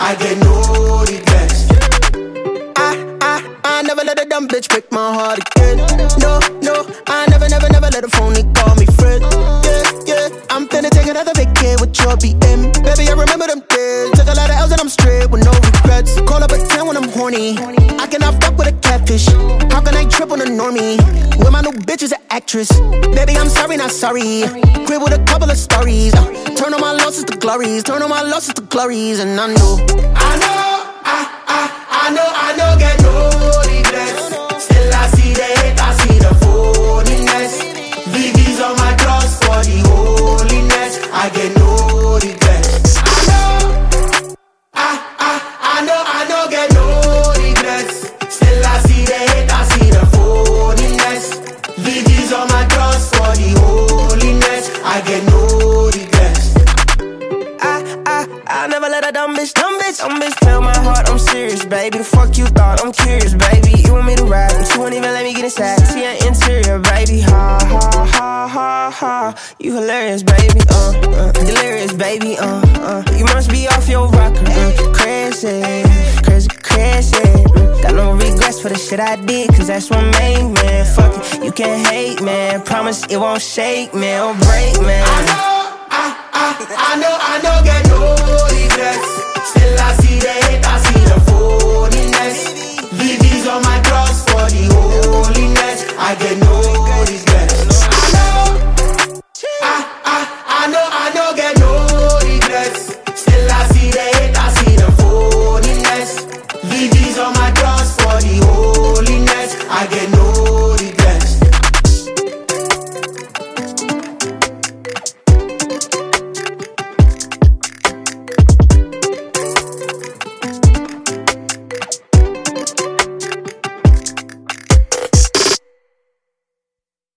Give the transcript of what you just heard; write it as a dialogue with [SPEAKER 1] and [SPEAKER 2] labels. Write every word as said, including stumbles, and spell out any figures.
[SPEAKER 1] I get no regrets. I, I, I never let a dumb bitch break my heart again. No, no, I never, never, never let a phony call me friend. Yeah, yeah, I'm finna take another vacay with your B M. Baby, I remember them days. Took a lot of L's and I'm straight with no regrets. Call up a ten when I'm horny. I cannot fuck with a catfish. How can I trip on a normie? When my new bitch is an actress. Baby, I'm sorry, not sorry. Crib with a couple of stories. Uh, turn on my losses to glories. Turn on my losses to glories. And I know, I know, I, I, I know, I know, get no regrets. Still I see the hate, I see the phoniness. V V's on my cross for the holiness. I get no regrets. I know, I, I, I know, I know, get no regrets. Still I see the hate, I see the phoniness. V V's on my cross for the holiness. I get no regrets.
[SPEAKER 2] I, I, I never let a dumb bitch, dumb bitch, dumb bitch tell my heart I'm serious, baby. The fuck you thought? I'm curious, baby. You want me to ride, but you won't even let me get inside. See her interior, baby. Ha, ha, ha, ha, ha. You hilarious, baby. Uh, uh, delirious, baby. Uh, uh. You must be off your rocker. Uh, crazy, crazy, crazy. Uh, got no regrets for the shit I did, cause that's what made, man. Fuck it, you can't hate, man. Promise it won't shake, man, or break, man.
[SPEAKER 1] I know, I, I, I know, I know, get no regrets. Still I see the hate, I see the phoniness. V V's on my cross for the holiness. I get no regrets. I know, I, I, I know, I know, get no regrets. Still I see the hate, I see the phoniness. V V's on my cross for the holiness. I get no